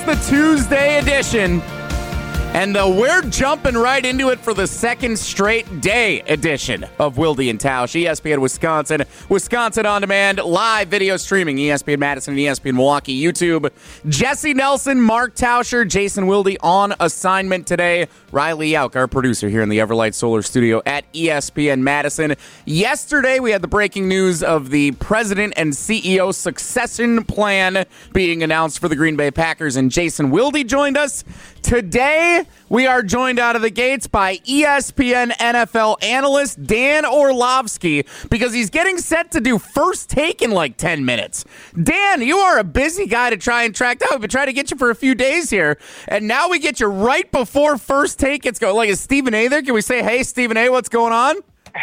the Tuesday edition. And we're jumping right into it for the second straight day edition of Wilde and Tausch, ESPN Wisconsin, Wisconsin On Demand, live video streaming, ESPN Madison and ESPN Milwaukee, YouTube. Jesse Nelson, Mark Tauscher, Jason Wilde on assignment today. Riley Yauk, our producer here in the Everlight Solar Studio at ESPN Madison. Yesterday, we had the breaking news of the president and CEO succession plan being announced for the Green Bay Packers, and Jason Wilde joined us. Today, we are joined out of the gates by ESPN NFL analyst Dan Orlovsky because he's getting set to do First Take in like 10 minutes. Dan, you are a busy guy to try and track down. We've been trying to get you for a few days here, and now we get you right before First Take. It's going like, is Stephen A there? Can we say, hey, Stephen A, what's going on?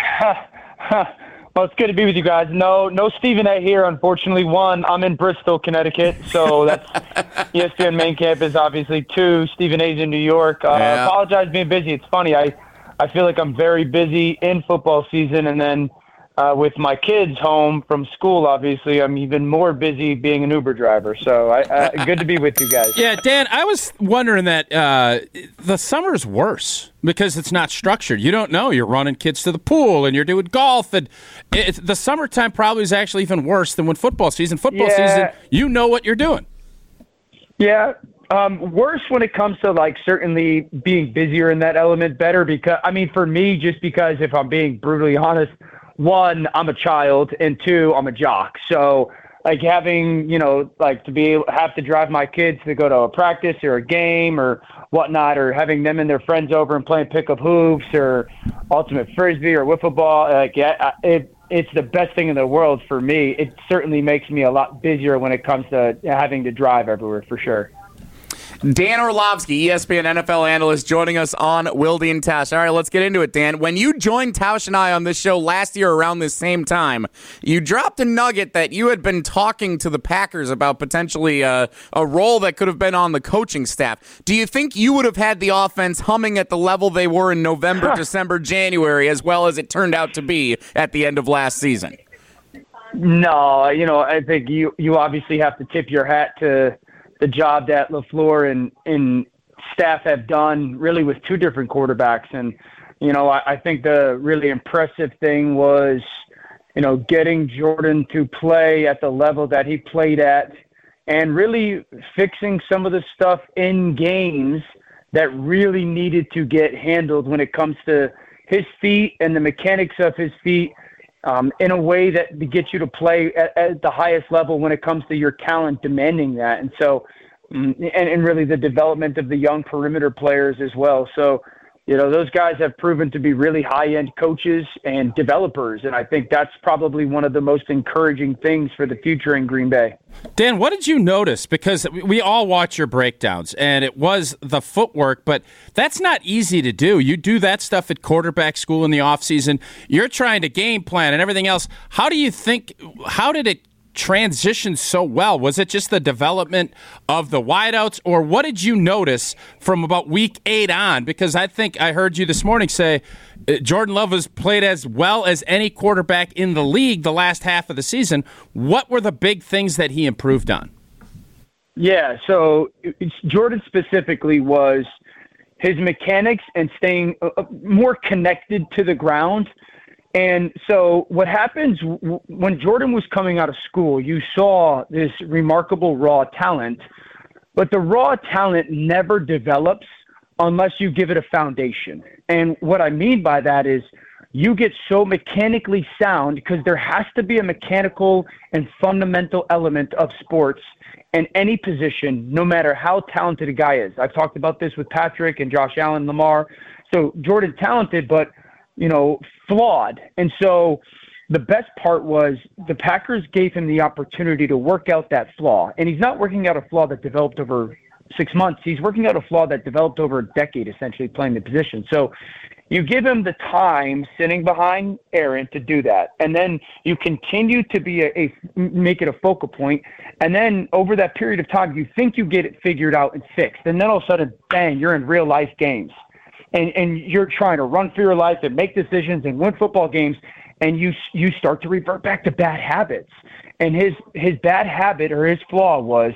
Well, it's good to be with you guys. No Stephen A here, unfortunately. One, I'm in Bristol, Connecticut, so that's ESPN main campus, obviously. Two, Stephen A's in New York. Yeah. Apologize being busy. It's funny. I feel like I'm very busy in football season, and then with my kids home from school, obviously, I'm even more busy being an Uber driver. So good to be with you guys. Yeah, Dan, I was wondering that the summer's worse because it's not structured. You don't know. You're running kids to the pool and you're doing golf. And the summertime probably is actually even worse than when football season. Football season, you know what you're doing. Yeah. Worse when it comes to like certainly being busier in that element. Better because, I mean, for me, just because if I'm being brutally honest, one, I'm a child, and two, I'm a jock. So, like having, have to drive my kids to go to a practice or a game or whatnot, or having them and their friends over and playing pickup hoops or ultimate frisbee or wiffle ball, it's the best thing in the world for me. It certainly makes me a lot busier when it comes to having to drive everywhere, for sure. Dan Orlovsky, ESPN NFL analyst, joining us on Wilde and Tausch. All right, let's get into it, Dan. When you joined Tausch and I on this show last year around this same time, you dropped a nugget that you had been talking to the Packers about potentially a role that could have been on the coaching staff. Do you think you would have had the offense humming at the level they were in November, December, January, as well as it turned out to be at the end of last season? No, I think you obviously have to tip your hat to the job that LaFleur and staff have done really with two different quarterbacks. And, I think the really impressive thing was, getting Jordan to play at the level that he played at and really fixing some of the stuff in games that really needed to get handled when it comes to his feet and the mechanics of his feet in a way that gets you to play at the highest level when it comes to your talent demanding that. And so, and really the development of the young perimeter players as well. So, those guys have proven to be really high-end coaches and developers, and I think that's probably one of the most encouraging things for the future in Green Bay. Dan, what did you notice? Because we all watch your breakdowns, and it was the footwork, but that's not easy to do. You do that stuff at quarterback school in the offseason. You're trying to game plan and everything else. How did it transition so well? Was it just the development of the wideouts, or what did you notice from about week 8 on? Because I think I heard you this morning say Jordan Love has played as well as any quarterback in the league the last half of the season. What were the big things that he improved on? Yeah, so Jordan specifically was his mechanics and staying more connected to the ground. And so what happens when Jordan was coming out of school, you saw this remarkable raw talent, but the raw talent never develops unless you give it a foundation. And what I mean by that is you get so mechanically sound because there has to be a mechanical and fundamental element of sports in any position, no matter how talented a guy is. I've talked about this with Patrick and Josh Allen, Lamar. So Jordan talented, but flawed. And so the best part was the Packers gave him the opportunity to work out that flaw. And he's not working out a flaw that developed over 6 months. He's working out a flaw that developed over a decade, essentially playing the position. So you give him the time sitting behind Aaron to do that. And then you continue to make it a focal point. And then over that period of time, you think you get it figured out and fixed. And then all of a sudden, bang, you're in real life games. And you're trying to run for your life and make decisions and win football games, and you start to revert back to bad habits. And his bad habit or his flaw was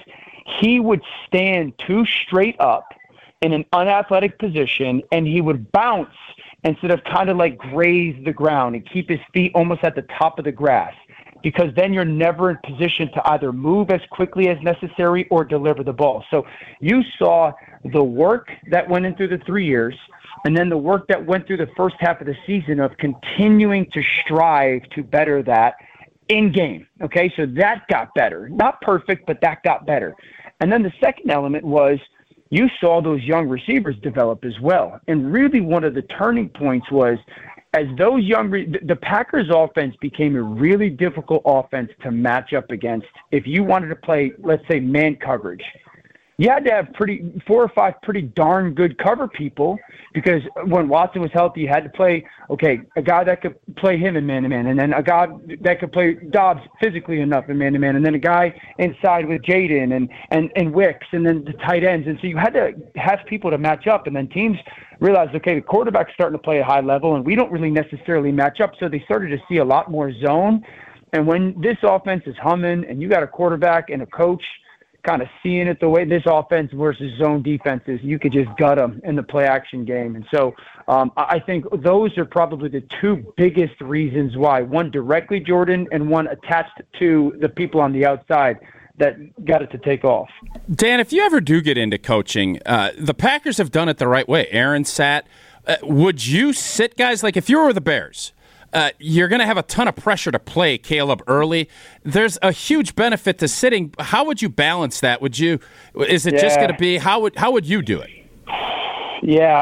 he would stand too straight up in an unathletic position, and he would bounce instead of kind of like graze the ground and keep his feet almost at the top of the grass, because then you're never in position to either move as quickly as necessary or deliver the ball. So you saw the work that went in through the 3 years, and then the work that went through the first half of the season of continuing to strive to better that in game. Okay, so that got better. Not perfect, but that got better. And then the second element was you saw those young receivers develop as well. And really one of the turning points was as those the Packers offense became a really difficult offense to match up against. If you wanted to play, let's say, man coverage, you had to have 4 or 5 pretty darn good cover people, because when Watson was healthy, you had to play, a guy that could play him in man-to-man, and then a guy that could play Dobbs physically enough in man-to-man, and then a guy inside with Jaden and Wicks, and then the tight ends. And so you had to have people to match up, and then teams realized, the quarterback's starting to play at a high level, and we don't really necessarily match up, so they started to see a lot more zone. And when this offense is humming, and you got a quarterback and a coach kind of seeing it the way this offense versus zone defenses, you could just gut them in the play action game. And so I think those are probably the 2 biggest reasons why, one directly Jordan and one attached to the people on the outside that got it to take off. Dan, if you ever do get into coaching, the Packers have done it the right way. Aaron sat. Would you sit guys, like if you were the Bears, you're going to have a ton of pressure to play Caleb early. There's a huge benefit to sitting. How would you balance that? Is it just going to be, how would you do it? Yeah,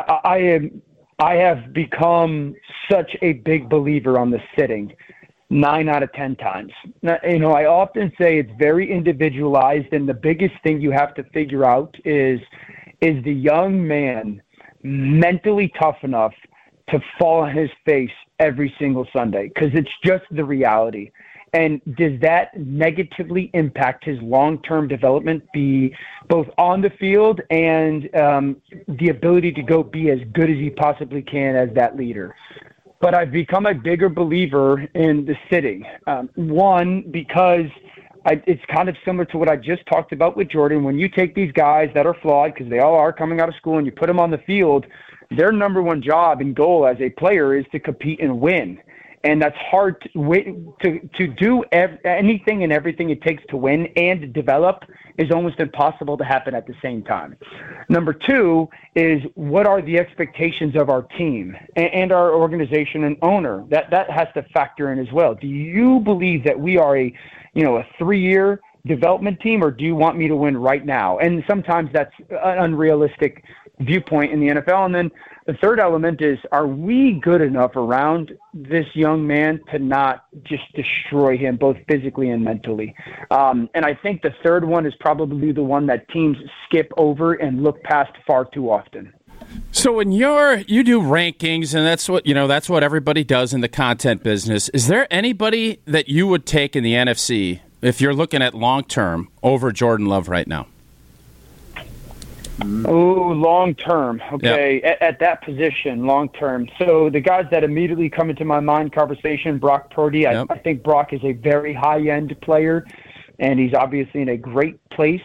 I have become such a big believer on the sitting 9 out of 10 times. Now, I often say it's very individualized, and the biggest thing you have to figure out is the young man mentally tough enough to fall on his face every single Sunday, because it's just the reality. And does that negatively impact his long-term development, be both on the field and the ability to go be as good as he possibly can as that leader? But I've become a bigger believer in the sitting. One, because it's kind of similar to what I just talked about with Jordan. When you take these guys that are flawed, because they all are coming out of school, and you put them on the field, their number one job and goal as a player is to compete and win. And that's hard to do anything and everything it takes to win and to develop is almost impossible to happen at the same time. Number 2 is, what are the expectations of our team and our organization and owner? That has to factor in as well. Do you believe that we are a 3-year development team, or do you want me to win right now? And sometimes that's an unrealistic viewpoint in the NFL. And then the third element is, are we good enough around this young man to not just destroy him both physically and mentally? And I think the third one is probably the one that teams skip over and look past far too often. So when you do rankings, and that's what everybody does in the content business, is there anybody that you would take in the NFC, if you're looking at long-term, over Jordan Love right now? Oh, long-term. Okay, yep. At that position, long-term. So the guys that immediately come into my mind conversation, Brock Purdy. Yep. I think Brock is a very high-end player, and he's obviously in a great place.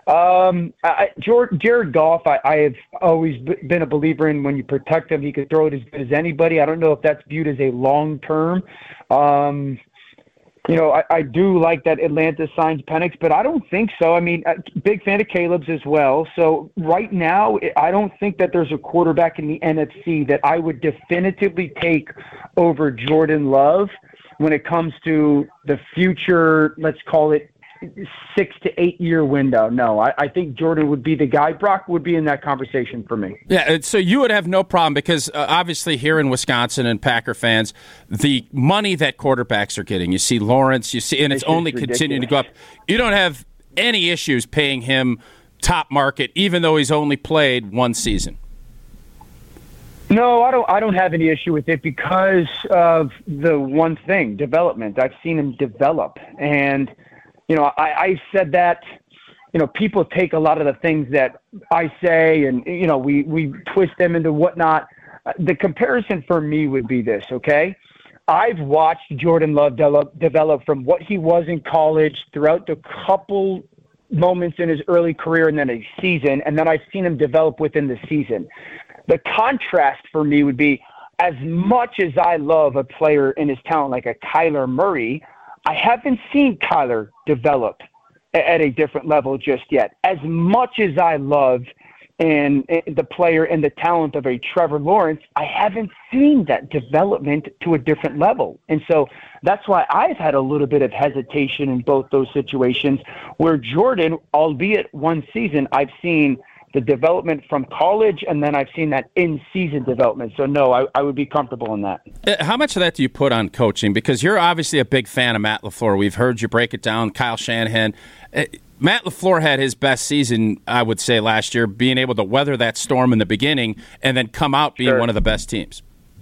Jared Goff, I have always been a believer in. When you protect him, he could throw it as good as anybody. I don't know if that's viewed as a long-term. I do like that Atlanta signs Penix, but I don't think so. I mean, big fan of Caleb's as well. So right now, I don't think that there's a quarterback in the NFC that I would definitively take over Jordan Love when it comes to the future, let's call it 6 to 8 year window. No, I think Jordan would be the guy. Brock would be in that conversation for me. Yeah, so you would have no problem because obviously here in Wisconsin and Packer fans, the money that quarterbacks are getting, you see Lawrence, and it's only continuing to go up. You don't have any issues paying him top market, even though he's only played one season. No, I don't have any issue with it because of the one thing, development. I've seen him develop, and I said that, people take a lot of the things that I say and, we twist them into whatnot. The comparison for me would be this, okay? I've watched Jordan Love develop from what he was in college throughout the couple moments in his early career and then a season, and then I've seen him develop within the season. The contrast for me would be, as much as I love a player in his talent like a Kyler Murray, I haven't seen Kyler develop at a different level just yet. As much as I love and the player and the talent of a Trevor Lawrence, I haven't seen that development to a different level. And so that's why I've had a little bit of hesitation in both those situations, where Jordan, albeit one season, I've seen the development from college, and then I've seen that in-season development. So, no, I would be comfortable in that. How much of that do you put on coaching? Because you're obviously a big fan of Matt LaFleur. We've heard you break it down, Kyle Shanahan. Matt LaFleur had his best season, I would say, last year, being able to weather that storm in the beginning and then come out being one of the best teams.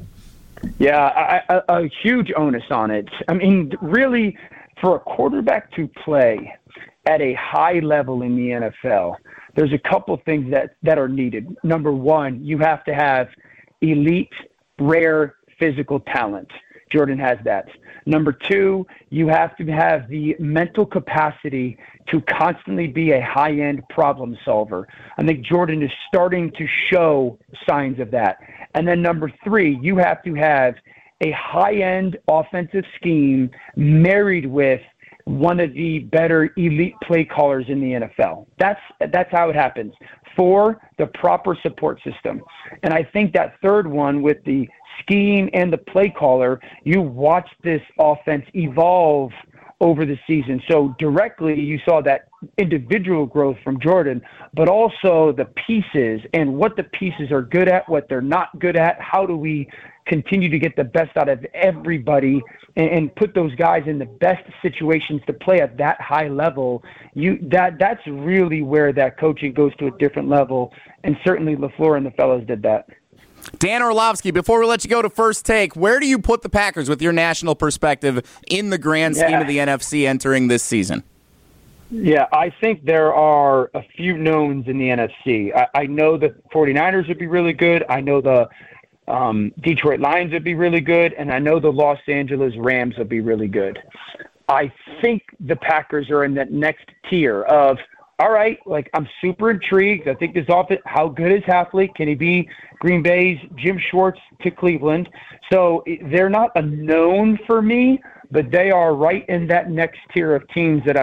Yeah, a huge onus on it. I mean, really, for a quarterback to play at a high level in the NFL, there's a couple things that are needed. Number one, you have to have elite, rare physical talent. Jordan has that. Number two, you have to have the mental capacity to constantly be a high-end problem solver. I think Jordan is starting to show signs of that. And then number three, you have to have a high-end offensive scheme married with one of the better elite play callers in the NFL. That's how it happens, for the proper support system. And I think that third one, with the scheme and the play caller, you watch this offense evolve over the season. So directly you saw that individual growth from Jordan, but also the pieces and what the pieces are good at, what they're not good at. How do we continue to get the best out of everybody and put those guys in the best situations to play at that high level? That's really where that coaching goes to a different level. And certainly LaFleur and the fellows did that. Dan Orlovsky, before we let you go to First Take, where do you put the Packers with your national perspective in the grand scheme of the NFC entering this season? Yeah, I think there are a few knowns in the NFC. I know the 49ers would be really good. I know the Detroit Lions would be really good. And I know the Los Angeles Rams would be really good. I think the Packers are in that next tier of, all right, like, I'm super intrigued. I think this offense, how good is Halfley? Can he be Green Bay's Jim Schwartz to Cleveland? So they're not a known for me, but they are right in that next tier of teams that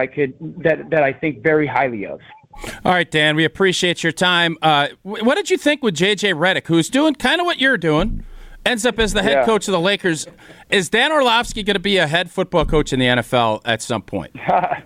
I think very highly of. All right, Dan, we appreciate your time. What did you think with J.J. Redick, who's doing kind of what you're doing, ends up as the head coach of the Lakers? Is Dan Orlovsky going to be a head football coach in the NFL at some point?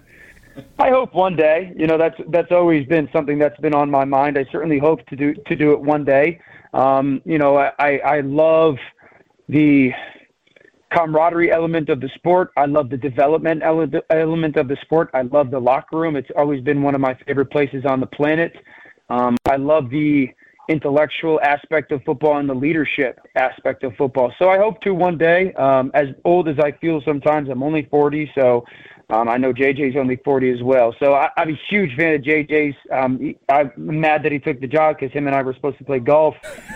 I hope one day. You know, that's always been something that's been on my mind. I certainly hope to do it one day. You know, I love the camaraderie element of the sport. I love the development element of the sport. I love the locker room. It's always been one of my favorite places on the planet. I love the intellectual aspect of football and the leadership aspect of football. So I hope to one day, as old as I feel sometimes, I'm only 40, so I know JJ's only 40 as well. So I'm a huge fan of JJ's. I'm mad that he took the job because him and I were supposed to play golf.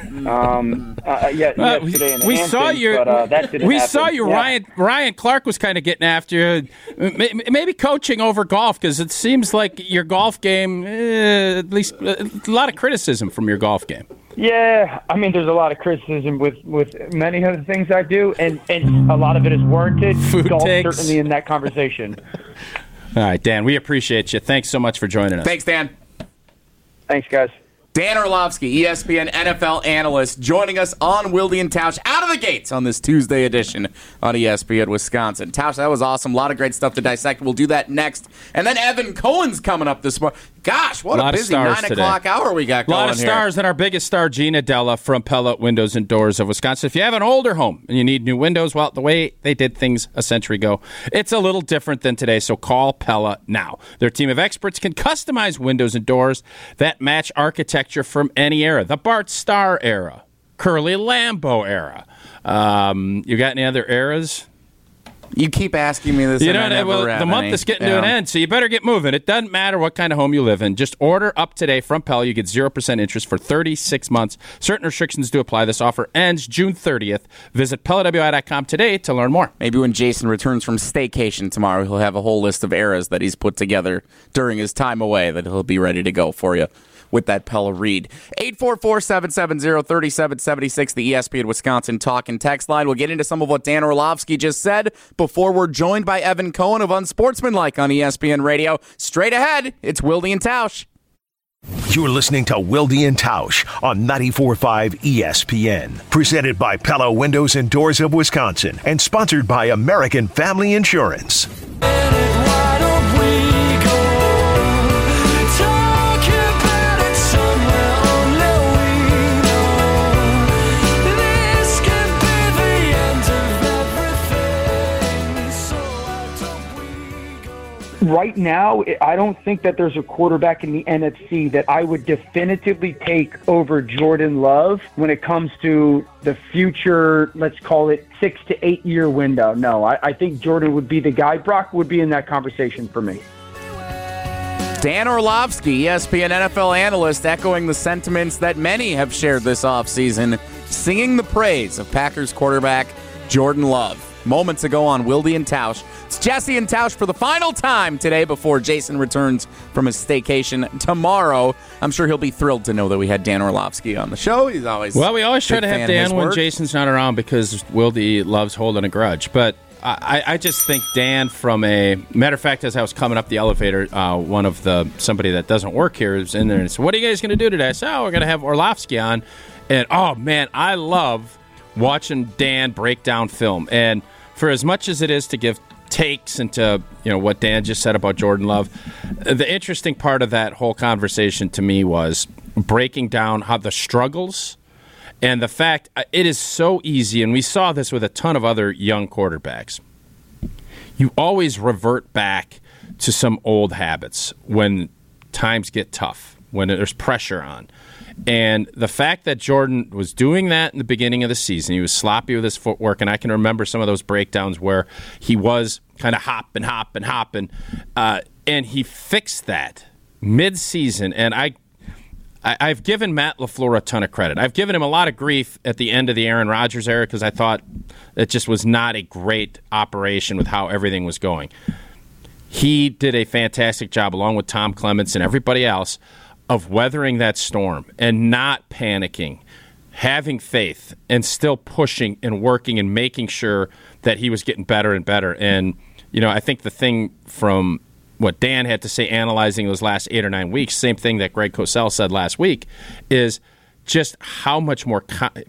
Yesterday in the Hamptons, we saw you. Yeah. Ryan Clark was kind of getting after you. Maybe coaching over golf, because it seems like your golf game, at least a lot of criticism from your golf game. Yeah, I mean, there's a lot of criticism with many of the things I do, and a lot of it is warranted. Food Golf takes. Certainly in that conversation. All right, Dan, we appreciate you. Thanks so much for joining us. Thanks, Dan. Thanks, guys. Dan Orlovsky, ESPN NFL analyst, joining us on Wilde and Tausch out of the gates on this Tuesday edition on ESPN Wisconsin. Tausch, that was awesome. A lot of great stuff to dissect. We'll do that next. And then Evan Cohen's coming up this morning. Gosh, what a busy 9 o'clock hour we got going here. A lot of stars, and our biggest star, Gina Della from Pella Windows and Doors of Wisconsin. If you have an older home and you need new windows, well, the way they did things a century ago, it's a little different than today, so call Pella now. Their team of experts can customize windows and doors that match architecture from any era. The Bart Starr era, Curly Lambeau era. You got any other eras? You keep asking me this. You know, the month is getting to an end, so you better get moving. It doesn't matter what kind of home you live in. Just order up today from Pella. You get 0% interest for 36 months. Certain restrictions do apply. This offer ends June 30th. Visit PellaWI.com today to learn more. Maybe when Jason returns from staycation tomorrow, he'll have a whole list of eras that he's put together during his time away that he'll be ready to go for you with that Pella read. 844-770-3776, the ESPN Wisconsin talk and text line. We'll get into some of what Dan Orlovsky just said before we're joined by Evan Cohen of Unsportsmanlike on ESPN Radio. Straight ahead, it's Wilde and Tausch. You're listening to Wilde and Tausch on 94.5 ESPN. Presented by Pella Windows and Doors of Wisconsin and sponsored by American Family Insurance. Right now, I don't think that there's a quarterback in the NFC that I would definitively take over Jordan Love when it comes to the future, let's call it 6 to 8 year window. No, I think Jordan would be the guy. Brock would be in that conversation for me. Dan Orlovsky, ESPN NFL analyst, echoing the sentiments that many have shared this offseason, singing the praise of Packers quarterback Jordan Love. Moments ago on Wilde and Tausch. It's Jesse and Tausch for the final time today before Jason returns from his staycation tomorrow. I'm sure he'll be thrilled to know that we had Dan Orlovsky on the show. He's always we always try to have Dan when Jason's not around because Wilde loves holding a grudge. But I just think Dan, from a matter of fact, as I was coming up the elevator, somebody that doesn't work here is in there and said, "What are you guys going to do today?" I said, "Oh, we're going to have Orlovsky on." And oh man, I love watching Dan break down film. And for as much as it is to give takes into what Dan just said about Jordan Love, the interesting part of that whole conversation to me was breaking down how the struggles and the fact it is so easy, and we saw this with a ton of other young quarterbacks. You always revert back to some old habits when times get tough, when there's pressure on. And the fact that Jordan was doing that in the beginning of the season, he was sloppy with his footwork, and I can remember some of those breakdowns where he was kind of hopping, and he fixed that mid-season. And I've given Matt LaFleur a ton of credit. I've given him a lot of grief at the end of the Aaron Rodgers era because I thought it just was not a great operation with how everything was going. He did a fantastic job, along with Tom Clements and everybody else, of weathering that storm and not panicking, having faith, and still pushing and working and making sure that he was getting better and better. And, I think the thing from what Dan had to say analyzing those last 8 or 9 weeks, same thing that Greg Cosell said last week, is just how much more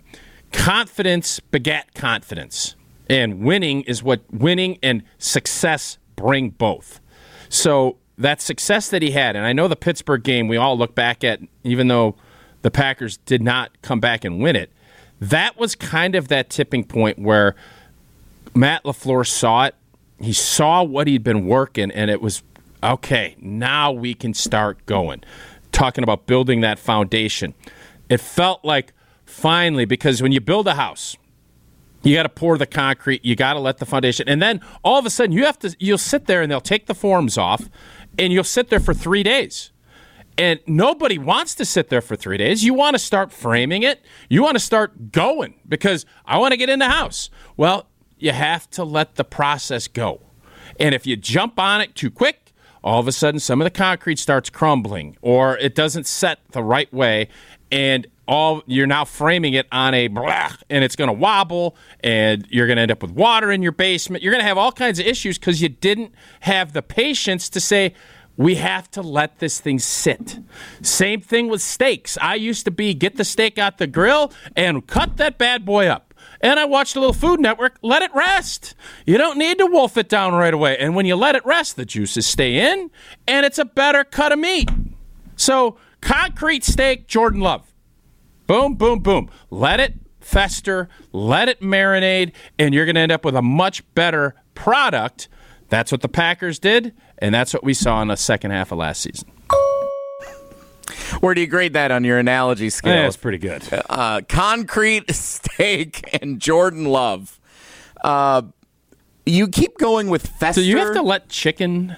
confidence begat confidence. And winning and success bring both. So that success that he had, and I know the Pittsburgh game we all look back at, even though the Packers did not come back and win it, that was kind of that tipping point where Matt LaFleur saw it. He saw what he'd been working, and it was, okay, now we can start going. Talking about building that foundation. It felt like finally, because when you build a house, you got to pour the concrete, you got to let the foundation, and then all of a sudden you'll sit there and they'll take the forms off, and you'll sit there for 3 days. And nobody wants to sit there for 3 days. You want to start framing it. You want to start going because I want to get in the house. Well, you have to let the process go. And if you jump on it too quick, all of a sudden some of the concrete starts crumbling or it doesn't set the right way, and you're now framing it on a and it's going to wobble, and you're going to end up with water in your basement. You're going to have all kinds of issues because you didn't have the patience to say, we have to let this thing sit. Same thing with steaks. I used to get the steak out the grill and cut that bad boy up. And I watched a little Food Network, let it rest. You don't need to wolf it down right away. And when you let it rest, the juices stay in, and it's a better cut of meat. So, concrete steak, Jordan Love. Boom, boom, boom. Let it fester, let it marinate, and you're going to end up with a much better product. That's what the Packers did, and that's what we saw in the second half of last season. Where do you grade that on your analogy scale? Yeah, it's pretty good. Concrete steak and Jordan Love. You keep going with Fester. So you have to let chicken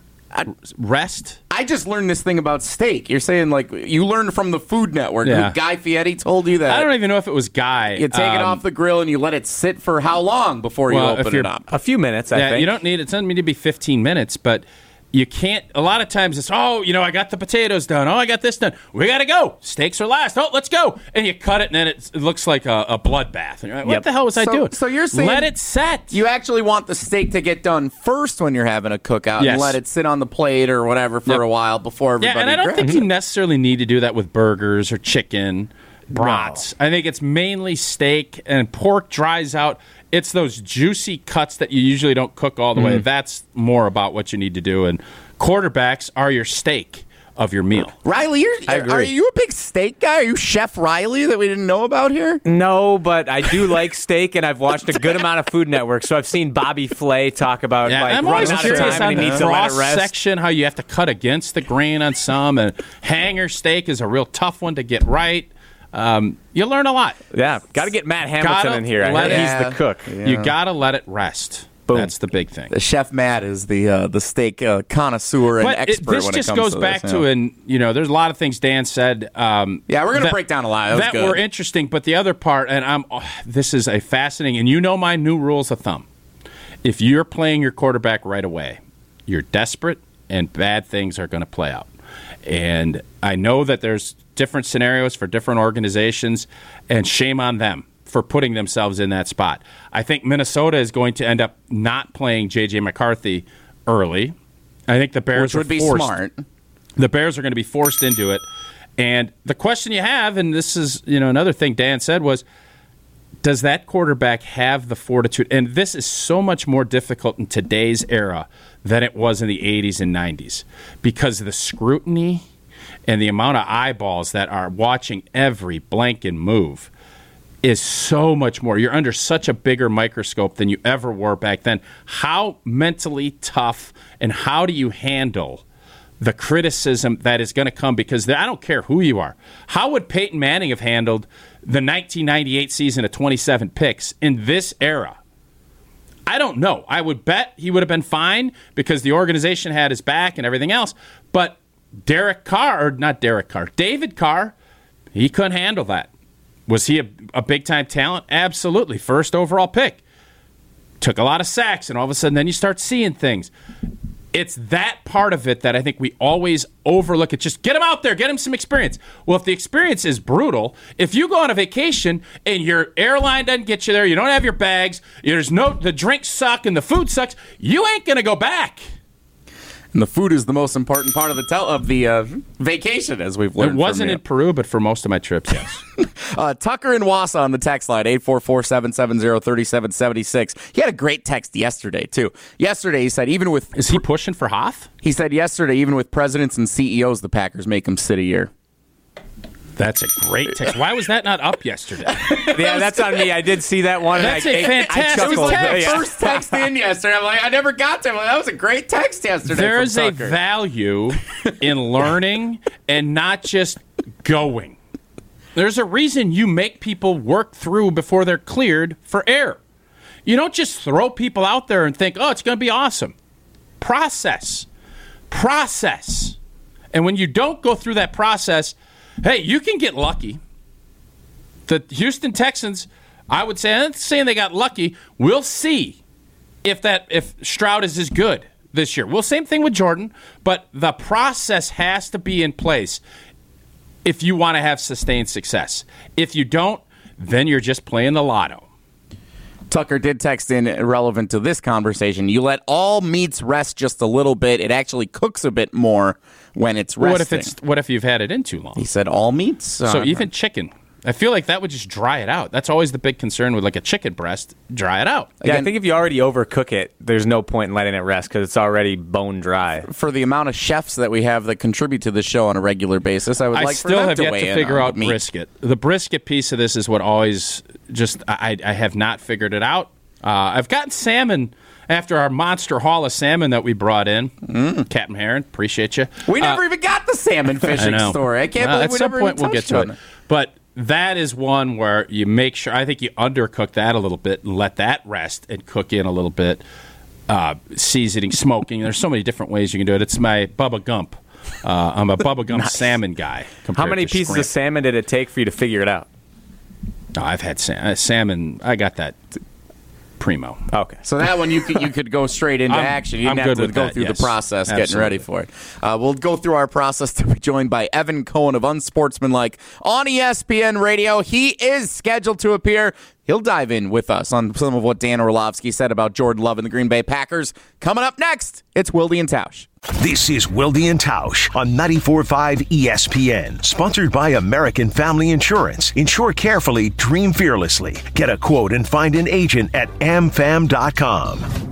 rest? I just learned this thing about steak. You're saying, like, you learned from the Food Network. Yeah. Guy Fieri told you that. I don't even know if it was Guy. You take it off the grill and you let it sit for how long before you open it up? A few minutes, I think. You don't need it. It doesn't need to be 15 minutes, but you can't. A lot of times it's, I got the potatoes done. I got this done. We got to go. Steaks are last. Let's go. And you cut it, and then it looks like a bloodbath. And you're like, what the hell was I doing? So you're saying let it set. You actually want the steak to get done first when you're having a cookout and let it sit on the plate or whatever for a while before everybody and I don't think grabs you necessarily need to do that with burgers or chicken brats. I think it's mainly steak, and pork dries out. It's those juicy cuts that you usually don't cook all the way. That's more about what you need to do. And quarterbacks are your steak of your meal. Riley, are you a big steak guy? Are you Chef Riley that we didn't know about here? No, but I do like steak, and I've watched a good amount of Food Network. So I've seen Bobby Flay talk about I'm always curious on the cross-section, how you have to cut against the grain on some. And hanger steak is a real tough one to get right. You learn a lot. Yeah, got to get Matt Hamilton in here. He's the cook. Yeah. You got to let it rest. Boom. That's the big thing. The Chef Matt is the steak connoisseur and expert when it comes to this. This just goes back to, and there's a lot of things Dan said. We're going to break down a lot. That were interesting, but the other part, and this is a fascinating, and my new rules of thumb. If you're playing your quarterback right away, you're desperate, and bad things are going to play out. And I know that there's different scenarios for different organizations, and shame on them for putting themselves in that spot. I think Minnesota is going to end up not playing J.J. McCarthy early. I think the Bears would be smart. The Bears are going to be forced into it. And the question you have, and this is another thing Dan said, was, does that quarterback have the fortitude? And this is so much more difficult in today's era than it was in the 80s and 90s, because of the scrutiny and the amount of eyeballs that are watching every blanking move is so much more. You're under such a bigger microscope than you ever were back then. How mentally tough and how do you handle the criticism that is going to come? Because I don't care who you are. How would Peyton Manning have handled the 1998 season of 27 picks in this era? I don't know. I would bet he would have been fine because the organization had his back and everything else. But David Carr, he couldn't handle that. Was he a big-time talent? Absolutely. First overall pick. Took a lot of sacks, and all of a sudden then you start seeing things. It's that part of it that I think we always overlook. It's just get him out there, get him some experience. Well, if the experience is brutal, if you go on a vacation and your airline doesn't get you there, you don't have your bags, the drinks suck and the food sucks, you ain't going to go back. And the food is the most important part of the vacation, as we've learned. It wasn't in Peru, but for most of my trips, yes. Tucker in Wausau on the text line, 844-770-3776. He had a great text yesterday, too. Yesterday, he said, even with... Is he pushing for Hoth? He said yesterday, even with presidents and CEOs, the Packers make them sit a year. That's a great text. Why was that not up yesterday? Yeah, that's on me. I did see that one. That's a fantastic It was like text. the first text in yesterday. I'm like, I never got to him. That was a great text yesterday. There's a value in learning and not just going. There's a reason you make people work through before they're cleared for air. You don't just throw people out there and think, it's going to be awesome. Process. And when you don't go through that process, hey, you can get lucky. The Houston Texans, I would say, I'm not saying they got lucky. We'll see if Stroud is as good this year. Well, same thing with Jordan, but the process has to be in place if you want to have sustained success. If you don't, then you're just playing the lotto. Tucker did text in relevant to this conversation. You let all meats rest just a little bit. It actually cooks a bit more when it's resting. What if you've had it in too long? He said all meats. So even chicken. I feel like that would just dry it out. That's always the big concern with like a chicken breast. Dry it out. Yeah, I think if you already overcook it, there's no point in letting it rest because it's already bone dry. For the amount of chefs that we have that contribute to the show on a regular basis, I still have yet to figure out brisket. The brisket piece of this is what always just I have not figured it out. I've gotten salmon after our monster haul of salmon that we brought in. Captain Heron, appreciate you. We never even got the salmon fishing story. I can't believe we never even touched on it. But that is one where you make sure. I think you undercook that a little bit and let that rest and cook in a little bit. Seasoning, smoking. There's so many different ways you can do it. It's my Bubba Gump. I'm a Bubba Gump salmon guy. How many pieces of salmon did it take for you to figure it out? No, I've had salmon. I got that primo. Okay. So that one you could go straight into action. You didn't have to go through the process getting ready for it. We'll go through our process to be joined by Evan Cohen of Unsportsmanlike on ESPN Radio. He is scheduled to appear. He'll dive in with us on some of what Dan Orlovsky said about Jordan Love and the Green Bay Packers. Coming up next, it's Wilde and Tausch. This is Wilde and Tausch on 94.5 ESPN. Sponsored by American Family Insurance. Insure carefully, dream fearlessly. Get a quote and find an agent at amfam.com.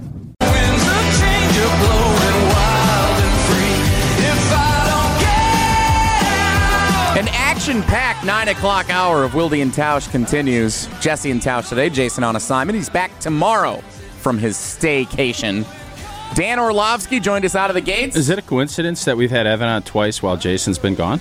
An action-packed 9 o'clock hour of Wilde and Tausch continues. Jesse and Tausch today. Jason on assignment. He's back tomorrow from his staycation. Dan Orlovsky joined us out of the gates. Is it a coincidence that we've had Evan on twice while Jason's been gone?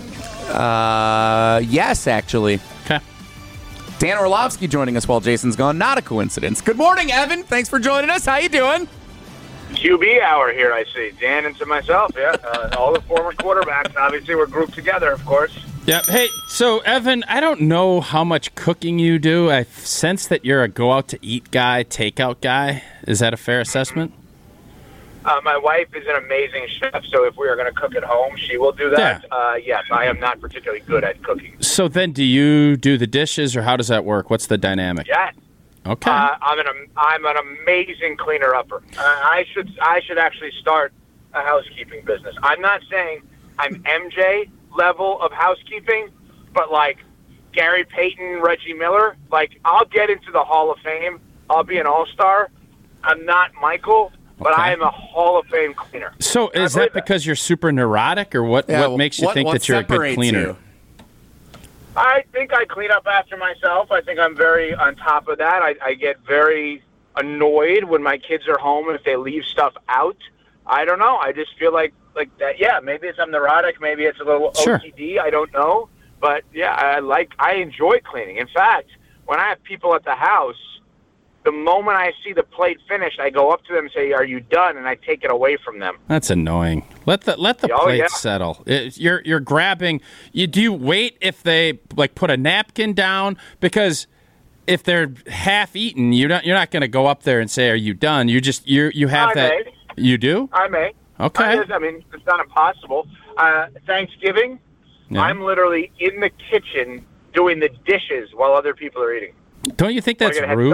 Yes, actually. Okay. Dan Orlovsky joining us while Jason's gone. Not a coincidence. Good morning, Evan. Thanks for joining us. How you doing? QB hour here, I see. Dan and to myself, yeah. All the former quarterbacks, obviously, were grouped together, of course. Yeah. Hey, so, Evan, I don't know how much cooking you do. I sense that you're a go-out-to-eat guy, takeout guy. Is that a fair assessment? My wife is an amazing chef, so if we are going to cook at home, she will do that. Yeah. Yes, I am not particularly good at cooking. So then do you do the dishes, or how does that work? What's the dynamic? Yes. Okay. I'm an amazing cleaner-upper. I should actually start a housekeeping business. I'm not saying I'm MJ level of housekeeping, but like Gary Payton, Reggie Miller, like I'll get into the Hall of Fame. I'll be an all-star. I'm not Michael, but I am a Hall of Fame cleaner. So is that because you're super neurotic, or what makes you think that you're a good cleaner? You? I think I clean up after myself. I think I'm very on top of that. I get very annoyed when my kids are home if they leave stuff out. I don't know. I just feel like that. Yeah, maybe it's I'm neurotic. Maybe it's a little OCD. I don't know. But yeah, I enjoy cleaning. In fact, when I have people at the house, the moment I see the plate finished, I go up to them and say, "Are you done?" And I take it away from them. That's annoying. Let the plate settle. You're grabbing. Do you wait if they put a napkin down? Because if they're half eaten, you're not going to go up there and say, "Are you done?" You have that. May. You do? I may. Okay. I mean, it's not impossible. Thanksgiving, yeah. I'm literally in the kitchen doing the dishes while other people are eating. Don't you think that's rude?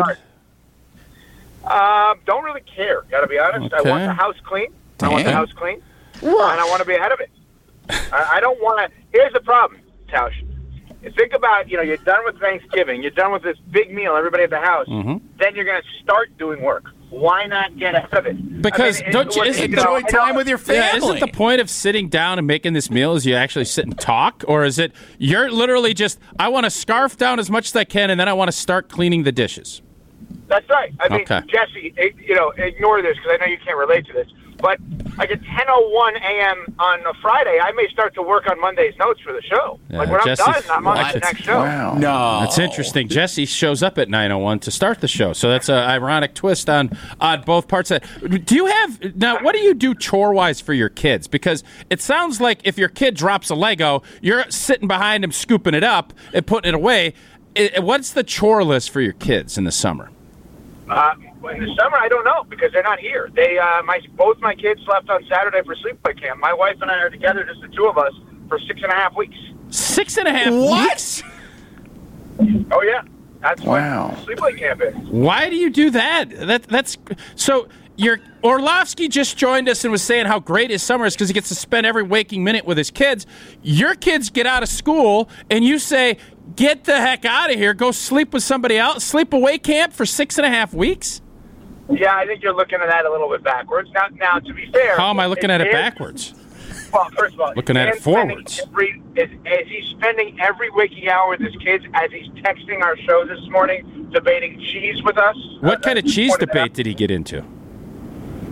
Don't really care, gotta be honest. Okay. I want the house clean. Damn. I want the house clean. And I want to be ahead of it. I don't want to. Here's the problem, Tausch. You think about, you're done with Thanksgiving. You're done with this big meal, everybody at the house. Mm-hmm. Then you're going to start doing work. Why not get ahead of it? Because enjoy time with your family? Yeah, isn't the point of sitting down and making this meal is you actually sit and talk? Or is it you're literally just, I want to scarf down as much as I can, and then I want to start cleaning the dishes? That's right. I mean, Okay. Jesse, ignore this because I know you can't relate to this. But like at 10:01 a.m. on a Friday, I may start to work on Monday's notes for the show. Yeah, when Jesse's- I'm done, I'm on the next show. Wow. No. That's interesting. Jesse shows up at 9:01 to start the show, so that's an ironic twist on both parts of it. Do you have now? What do you do chore-wise for your kids? Because it sounds like if your kid drops a Lego, you're sitting behind him, scooping it up and putting it away. What's the chore list for your kids in the summer? In the summer, I don't know because they're not here. Both my kids left on Saturday for sleepaway camp. My wife and I are together, just the two of us, for 6.5 weeks. 6.5 weeks? Oh yeah, that's Wow. what sleepaway camp is. Why do you do that? That's so. Orlovsky just joined us and was saying how great his summer is because he gets to spend every waking minute with his kids. Your kids get out of school and you say, "Get the heck out of here! Go sleep with somebody else." Sleepaway camp for 6.5 weeks. Yeah, I think you're looking at that a little bit backwards. Now, to be fair, How am I looking at it backwards? Well, first of all, Looking at it forwards. Is he spending every waking hour with his kids as he's texting our show this morning, debating cheese with us? What kind of cheese pointed debate out. did he get into?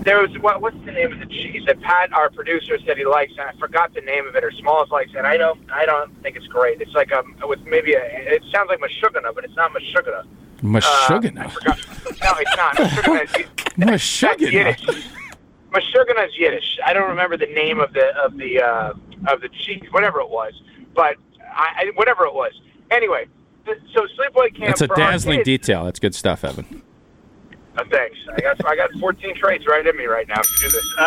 There was what's the name of the cheese that Pat, our producer, said he likes, and I forgot the name of it. Or Smalls likes it. I don't think it's great. It's like with maybe it sounds like mashugana, but it's not mashugana. Mashugana. No, it's not. Mashugana. Yiddish. Mashugana is Yiddish. I don't remember the name of the cheese, whatever it was, but whatever it was. Anyway, so sleepaway camp. That's a dazzling detail. That's good stuff, Evan. Thanks. I got 14 traits right in me right now to do this.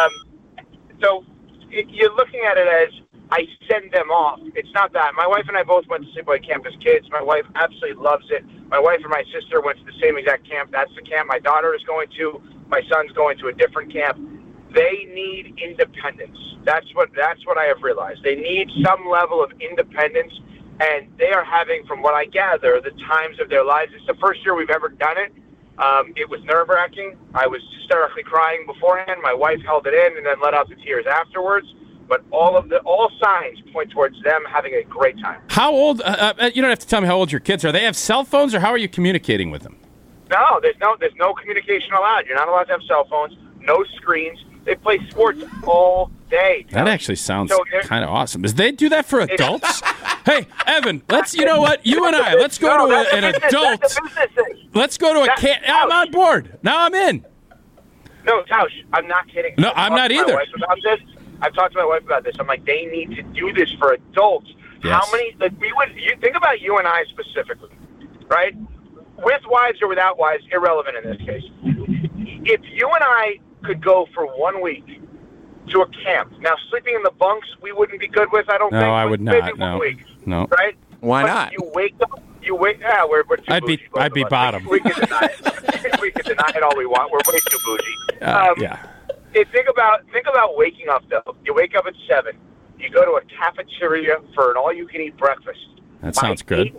So you're looking at it as I send them off. It's not that. My wife and I both went to sleepaway camp as kids. My wife absolutely loves it. My wife and my sister went to the same exact camp. That's the camp my daughter is going to. My son's going to a different camp. They need independence. That's what I have realized. They need some level of independence, and they are having, from what I gather, the times of their lives. It's the first year we've ever done it. It was nerve-wracking. I was hysterically crying beforehand. My wife held it in and then let out the tears afterwards. But all signs point towards them having a great time. How old? You don't have to tell me how old your kids are. They have cell phones, or how are you communicating with them? No, there's no communication allowed. You're not allowed to have cell phones. No screens. They play sports all day. That actually sounds kind of awesome. Does they do that for adults? Hey, Evan, you know what? You and I, let's go to an adult. Let's go to a camp. I'm on board. Now I'm in. No, Tausch, I'm not kidding. No, I'm not either. I've talked to my wife about this. I'm like, they need to do this for adults. Yes. How many? You think about you and I specifically, right? With wives or without wives, irrelevant in this case. If you and I could go for 1 week to a camp. Now, sleeping in the bunks, we wouldn't be good with, I don't think. No, I would not. Maybe 1 week. No. Right? Why but not? You wake up. Yeah, we're too bougie. I'd be bottom. We can deny it. We can deny it all we want. We're way too bougie. Yeah. Think about waking up, though. You wake up at 7. You go to a cafeteria for an all-you-can-eat breakfast. That sounds good.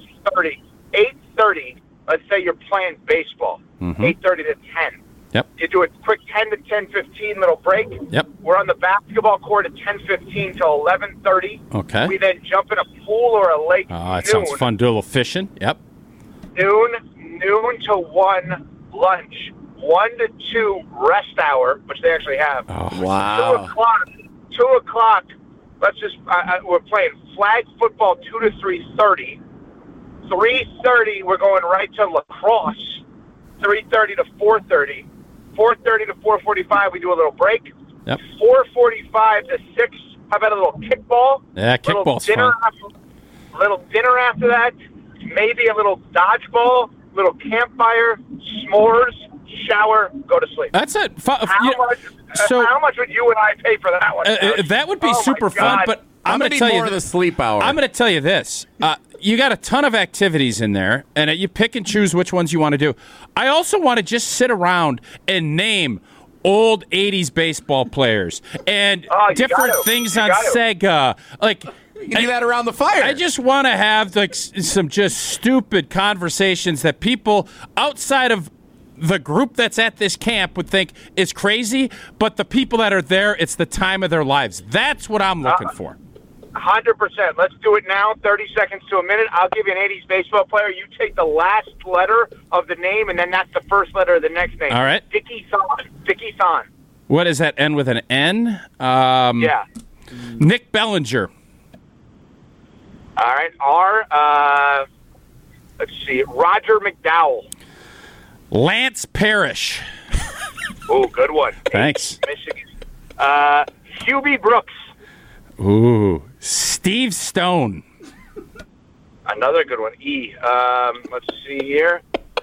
8:30, let's say you're playing baseball, 8:30 to 10. Yep. You do a quick 10 to 10:15 little break. Yep. We're on the basketball court at 10:15 till 11:30. Okay. We then jump in a pool or a lake. That sounds fun. Do a little fishing. Yep. Noon to 1 lunch. 1 to 2 rest hour, which they actually have. Oh, wow. 2 o'clock. Let's just we're playing flag football 2 to 3:30. 3:30 we're going right to lacrosse. 3:30 to 4:30. 4:30 to 4:45 we do a little break. Yep. 4:45 to 6. How about a little kickball? Yeah, kickball's fun. Little dinner after that. Maybe a little dodgeball. Little campfire. S'mores. Shower. Go to sleep. That's it. How much would you and I pay for that one? That would be super fun, but I'm going to tell you more of the sleep hour. I'm going to tell you this. You got a ton of activities in there, and you pick and choose which ones you want to do. I also want to just sit around and name old 80s baseball players and different things on Sega. Like, you can do that around the fire. I just want to have some just stupid conversations that people outside of the group that's at this camp would think is crazy, but the people that are there, it's the time of their lives. That's what I'm looking for. 100%. Let's do it now. 30 seconds to a minute. I'll give you an 80s baseball player. You take the last letter of the name, and then that's the first letter of the next name. All right. Dickie Thon. What does that end with an N? Yeah. Nick Bellinger. All right. R. Let's see. Roger McDowell. Lance Parrish. Oh, good one. Thanks. Michigan. Hubie Brooks. Ooh. Steve Stone. Another good one. E. Let's see here.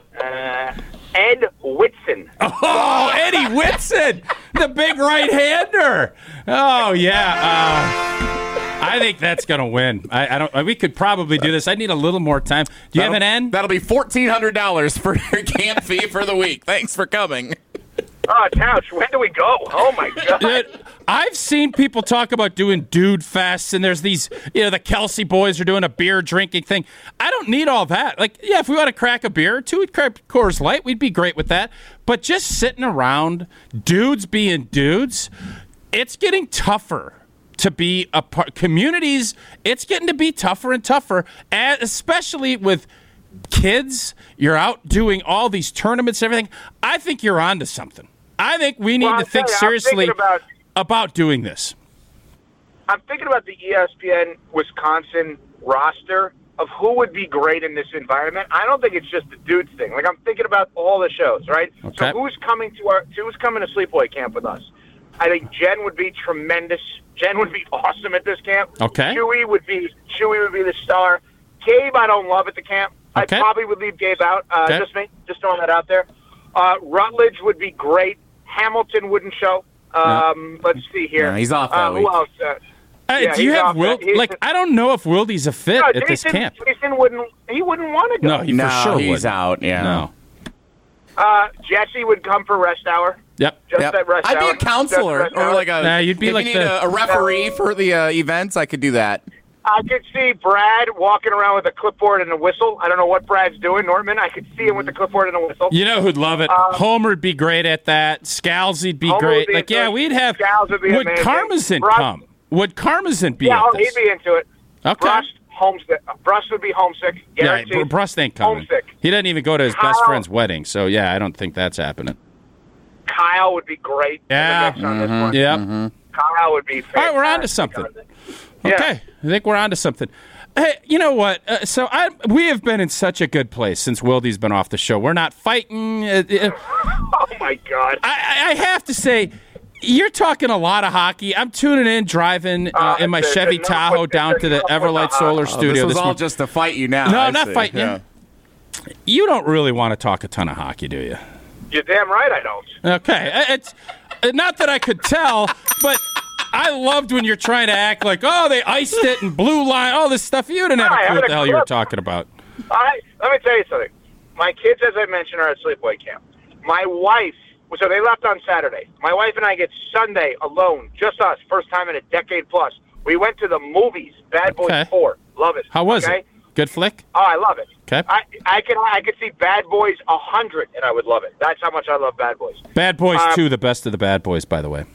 Ed Whitson. Oh, Eddie Whitson, the big right-hander. Oh yeah. I think that's gonna win. I don't. We could probably do this. I need a little more time. Do you have an N? That'll be $1,400 for your camp fee for the week. Thanks for coming. Oh, Tausch, when do we go? Oh, my God. I've seen people talk about doing dude fests, and there's these, the Kelsey boys are doing a beer drinking thing. I don't need all that. Like, yeah, if we want to crack a beer or two, we'd crack Coors Light. We'd be great with that. But just sitting around, dudes being dudes, it's getting tougher to be a part. Communities, it's getting to be tougher and tougher, especially with kids. You're out doing all these tournaments and everything. I think you're onto something. I think we need Well, to I'll think tell you, I'm seriously thinking about doing this. I'm thinking about the ESPN Wisconsin roster of who would be great in this environment. I don't think it's just the dudes thing. Like, I'm thinking about all the shows, right? Okay. So who's coming to sleepaway camp with us? I think Jen would be tremendous. Jen would be awesome at this camp. Okay. Chewy would be the star. Gabe, I don't love at the camp. Okay. I probably would leave Gabe out. Okay. Just me. Just throwing that out there. Rutledge would be great. Hamilton wouldn't show. Let's see here. No, he's off that week. Who else? Do you have Wild? Like, I don't know if Wildy's a fit No, at this camp. Jason wouldn't want to go. No, he for sure he's wouldn't. out. Yeah. No. Jesse would come for rest hour. Yep. Just Yep. at rest I'd be hour. a counselor Just rest or hour. like a. Nah, you'd be if like you need a referee for the events. I could do that. I could see Brad walking around with a clipboard and a whistle. I don't know what Brad's doing, Norman. I could see him with the clipboard and a whistle. You know who'd love it? Homer'd be great at that. Scalzi'd be Homer great. would be Like, yeah, good. we'd have. Scalzi would be Would amazing. Karmazin Brust- come? Would Karmazin be Yeah, at this? he'd be into it. Okay. Brust, homesick. Brust would be homesick. Yeah, Guaranteed. Brust ain't coming. Homesick. He doesn't even go to his best Kyle- friend's wedding, so yeah, I don't think that's happening. Kyle would be great. in the Yeah. mix on this one. Yep. Kyle would be All fantastic. right, we're on to something. Yeah. Okay, I think we're on to something. Hey, you know what? We have been in such a good place since Wildy's been off the show. We're not fighting. Oh, my God. I have to say, you're talking a lot of hockey. I'm tuning in, driving in my there's Chevy enough Tahoe with- down to the there's enough with Everlight the Solar hockey. Studio. This was this all morning. just to fight you now. No, I I'm not see. fighting Yeah. you. You don't really want to talk a ton of hockey, do you? You're damn right I don't. Okay, it's not that I could tell, but I loved when you're trying to act like, oh, they iced it and blue line, all this stuff. You didn't have a I clue had what a the hell you were clip. talking about. Let me tell you something. My kids, as I mentioned, are at sleepaway camp. My wife, so they left on Saturday. My wife and I get Sunday alone, just us, first time in a decade plus. We went to the movies, Bad Boys Okay. 4. Love it. How was okay? it? Good flick? Oh, I love it. Okay. I could see Bad Boys 100, and I would love it. That's how much I love Bad Boys. Bad Boys 2, the best of the Bad Boys, by the way.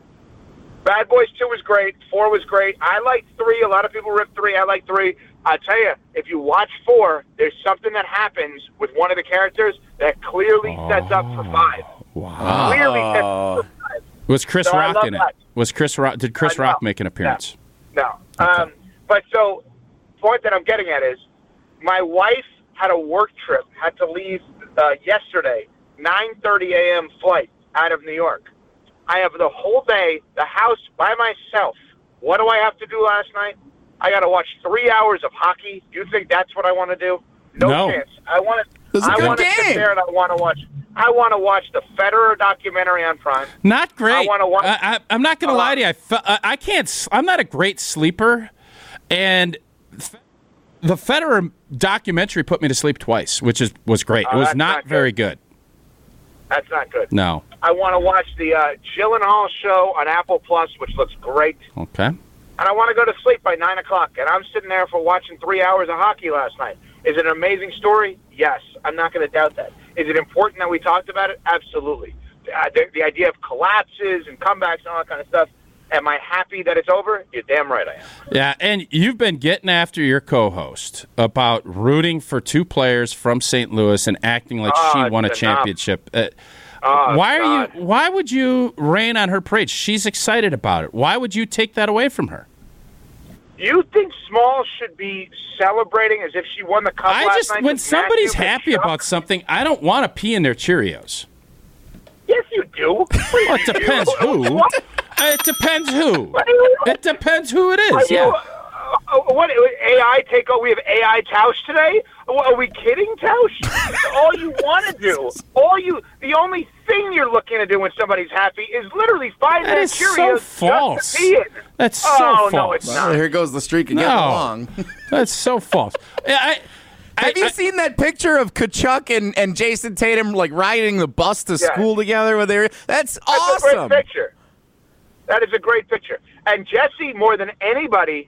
Bad Boys 2 was great. 4 was great. I like 3. A lot of people rip 3. I like 3. I'll tell you, if you watch 4, there's something that happens with one of the characters that clearly sets up for 5. Wow. Clearly sets up for 5. Was Chris So I Rock love in it? that. Was Chris Rock? Did Chris I know. Rock make an appearance? No. But so, point that I'm getting at is, my wife had a work trip, had to leave yesterday, 9:30 a.m. flight out of New York. I have the whole day, the house by myself. What do I have to do last night? I got to watch 3 hours of hockey. Do you think that's what I want to do? No chance. I want to. It's a I good want to sit game. there and I want to watch. I want to watch the Federer documentary on Prime. Not great. I wanna watch- I'm not going to lie to you. I can't. I'm not a great sleeper, and the Federer documentary put me to sleep twice, which was great. It was that's not not very good. That's not good. No. I want to watch the Gyllenhaal show on Apple Plus, which looks great. Okay. And I want to go to sleep by 9 o'clock. And I'm sitting there for watching 3 hours of hockey last night. Is it an amazing story? Yes. I'm not going to doubt that. Is it important that we talked about it? Absolutely. The idea of collapses and comebacks and all that kind of stuff. Am I happy that it's over? You're damn right I am. Yeah, and you've been getting after your co-host about rooting for two players from St. Louis and acting like she won a enough. championship. Why God. Why would you rain on her parade? She's excited about it. Why would you take that away from her? You think Small should be celebrating as if she won the cup last night? When with somebody's Matthew happy Tkachuk? about something, I don't want to pee in their Cheerios. Yes, you do. Well, it depends who. What? It depends who. What do you- It depends who it is. Are you- Yeah. What AI take over? We have AI Tausch today. Are we kidding, Tausch? All you want to do, the only thing you're looking to do when somebody's happy is literally find That their is so Cheerios false. just to pee in. That's so Oh, false. no, it's Well, here goes the streak again. No. Along. That's so false. Have you seen that picture of Kachuk and Jason Tatum like riding the bus to Yeah. school together? With their That's That's awesome. a great picture. That is a great picture. And Jesse, more than anybody,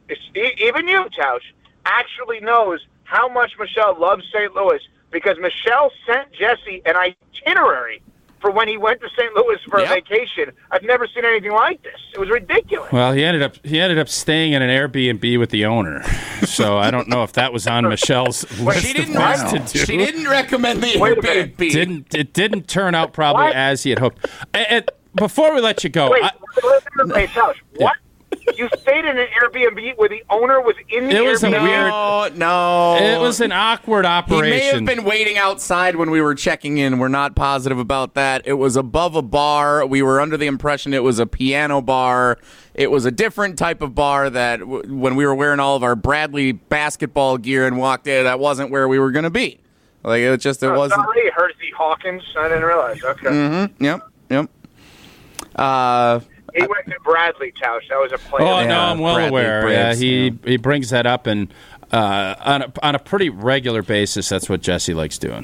even you, Tausch, actually knows how much Michelle loves St. Louis because Michelle sent Jesse an itinerary for when he went to St. Louis for a vacation. I've never seen anything like this. It was ridiculous. Well, he ended up staying in an Airbnb with the owner, so I don't know if that was on Michelle's list. She didn't recommend the Airbnb. It didn't turn out probably as he had hoped. And before we let you go, Wait, Tausch, what? You stayed in an Airbnb where the owner was in the Airbnb? It was a weird. No. It was an awkward operation. He may have been waiting outside when we were checking in. We're not positive about that. It was above a bar. We were under the impression it was a piano bar. It was a different type of bar that when we were wearing all of our Bradley basketball gear and walked in, that wasn't where we were going to be. Like it wasn't. Sorry, Hersey Hawkins. I didn't realize. Okay. Mm-hmm. Yep. He went to Bradley, Tausch. That was a play. Oh, no, I'm well Bradley aware. Briggs, he brings that up, and on a pretty regular basis, that's what Jesse likes doing.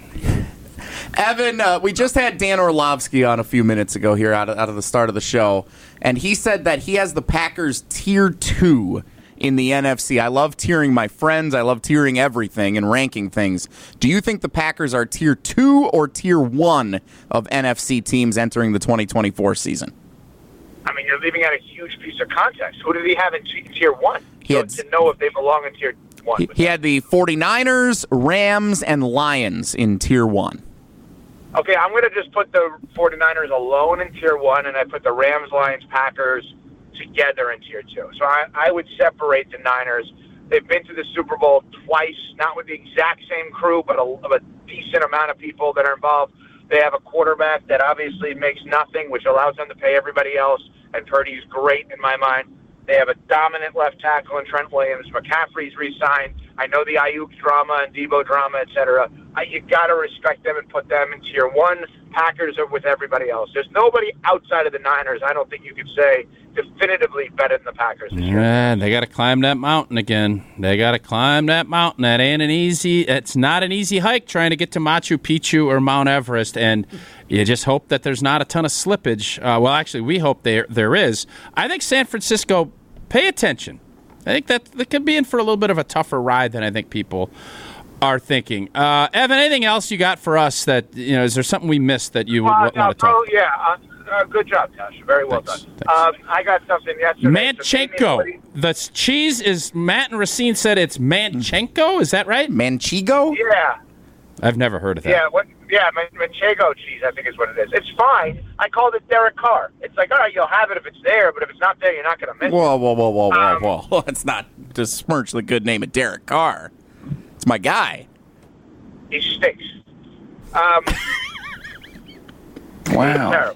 Evan, we just had Dan Orlovsky on a few minutes ago here out of the start of the show, and he said that he has the Packers Tier 2 in the NFC. I love tiering my friends. I love tiering everything and ranking things. Do you think the Packers are Tier 2 or Tier 1 of NFC teams entering the 2024 season? I mean, you're leaving out a huge piece of context. Who did he have in Tier 1? To know if they belong in Tier 1. He had the 49ers, Rams, and Lions in Tier 1. Okay, I'm going to just put the 49ers alone in Tier 1, and I put the Rams, Lions, Packers together in Tier 2. So I would separate the Niners. They've been to the Super Bowl twice, not with the exact same crew, but a decent amount of people that are involved. They have a quarterback that obviously makes nothing, which allows them to pay everybody else, and Purdy's great in my mind. They have a dominant left tackle in Trent Williams. McCaffrey's re-signed. I know the Ayuk drama and Debo drama, etc. You got to respect them and put them in Tier 1. Packers are with everybody else. There's nobody outside of the Niners I don't think you could say definitively better than the Packers this year. Yeah, they got to climb that mountain again. They got to climb that mountain. That ain't it's not an easy hike trying to get to Machu Picchu or Mount Everest, and you just hope that there's not a ton of slippage. Well, actually, we hope there is. I think San Francisco, pay attention. I think that they could be in for a little bit of a tougher ride than I think people are thinking. Evan, anything else you got for us that, is there something we missed that you want to talk about? Yeah. Good job, Tash. Very well done. I got something yesterday. Manchenko. The cheese is, Matt and Racine said it's Manchenko. Is that right? Manchego? Yeah. I've never heard of that. Yeah, Manchego cheese, I think is what it is. It's fine. I called it Derek Carr. It's like, all right, you'll have it if it's there, but if it's not there, you're not going to miss it. Whoa. Let's not besmirch the good name of Derek Carr. It's my guy. He stinks. Wow. Terrible.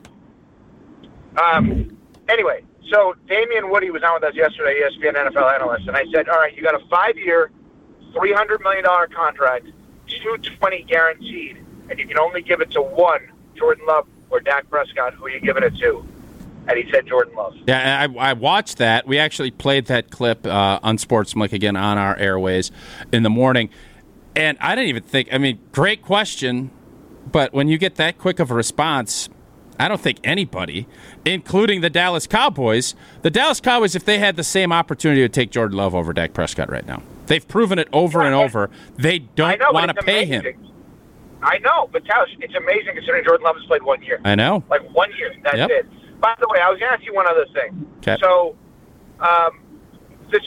Anyway, so Damian Woody was on with us yesterday, ESPN NFL analyst, and I said, all right, you got a 5-year, $300 million contract, $220 guaranteed, and you can only give it to one, Jordan Love or Dak Prescott. Who are you giving it to? And he said Jordan Love. Yeah, I watched that. We actually played that clip on Sportsmanlike again on our airways in the morning, and I didn't even think, great question, but when you get that quick of a response, I don't think anybody, including the Dallas Cowboys, if they had the same opportunity, would take Jordan Love over Dak Prescott right now. They've proven it over and over. They don't want to pay him. I know, but Tausch, it's amazing considering Jordan Love has played 1 year. I know. Like 1 year. That's it. By the way, I was going to ask you one other thing. Okay. So, this